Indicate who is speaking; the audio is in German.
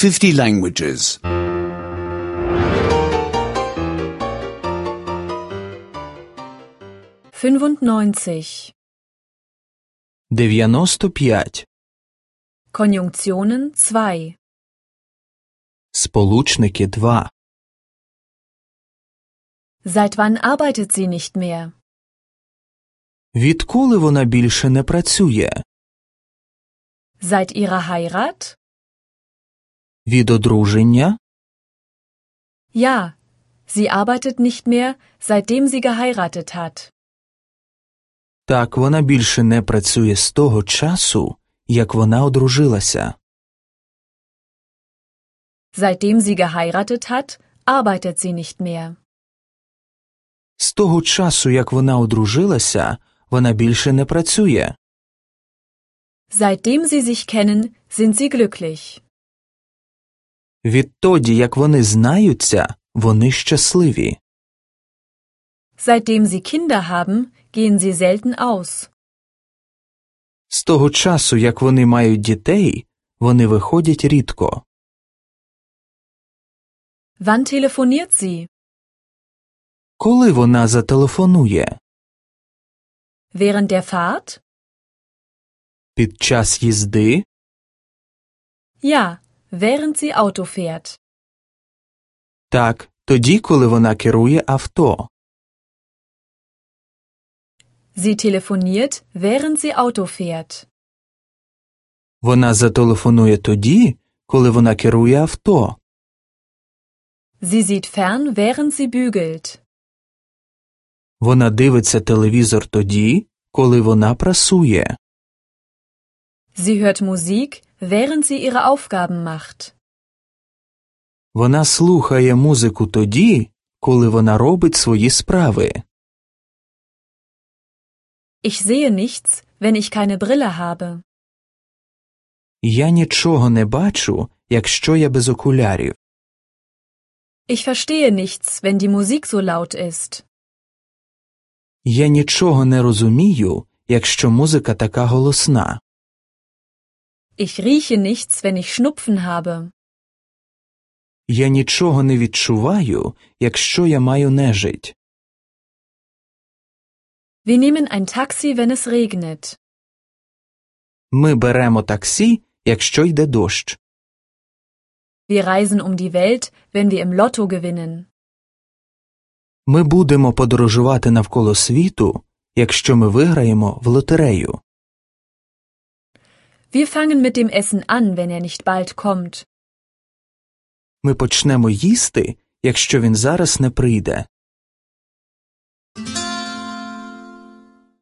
Speaker 1: 50 languages.
Speaker 2: 95.
Speaker 3: 95.
Speaker 2: Konjunktionen 2.
Speaker 3: Сполучники 2.
Speaker 2: Seit wann arbeitet sie nicht mehr?
Speaker 3: Відколи вона більше не працює?
Speaker 2: Seit ihrer Heirat?
Speaker 3: Від одруження?
Speaker 2: Ja, sie arbeitet nicht mehr, seitdem sie geheiratet hat.
Speaker 3: Так, вона більше не працює з того часу, як вона одружилася.
Speaker 2: Seitdem sie geheiratet hat, arbeitet sie nicht mehr.
Speaker 3: З того часу, як вона одружилася, вона більше не працює.
Speaker 2: Seitdem sie sich kennen, sind sie glücklich.
Speaker 3: Відтоді, як вони знаються, вони щасливі.
Speaker 2: Seitdem sie Kinder haben, gehen sie selten aus.
Speaker 3: З того часу, як вони мають дітей, вони виходять рідко.
Speaker 2: Wann telefoniert sie?
Speaker 3: Коли вона зателефонує?
Speaker 2: Während der Fahrt?
Speaker 3: Під час їзди?
Speaker 2: Ja, während sie Auto fährt.
Speaker 3: Так, тоді, коли вона керує авто.
Speaker 2: Sie telefoniert, während sie Auto fährt.
Speaker 3: Вона зателефонує тоді, коли вона керує авто.
Speaker 2: Sie sieht fern, während sie bügelt.
Speaker 3: Вона дивиться телевізор тоді, коли вона прасує.
Speaker 2: Sie hört Musik, während sie ihre Aufgaben macht.
Speaker 3: Вона слухає музику тоді, коли вона робить свої справи.
Speaker 2: Ich sehe nichts, wenn ich keine Brille habe.
Speaker 3: Я нічого не бачу, якщо я без окулярів.
Speaker 2: Ich verstehe nichts, wenn die Musik so laut ist.
Speaker 3: Я нічого не розумію, якщо музика така голосна.
Speaker 2: Ich rieche nichts, wenn ich Schnupfen habe.
Speaker 3: Я нічого не відчуваю, якщо я маю нежить.
Speaker 2: Wir nehmen ein Taxi, wenn es regnet.
Speaker 3: Ми беремо таксі, якщо йде дощ.
Speaker 2: Wir reisen um die Welt, wenn wir im Lotto gewinnen.
Speaker 3: Ми будемо подорожувати навколо світу, якщо ми виграємо в лотерею.
Speaker 2: Wir fangen mit dem Essen an, wenn nicht bald kommt.
Speaker 3: Ми почнемо їсти, якщо він зараз не прийде.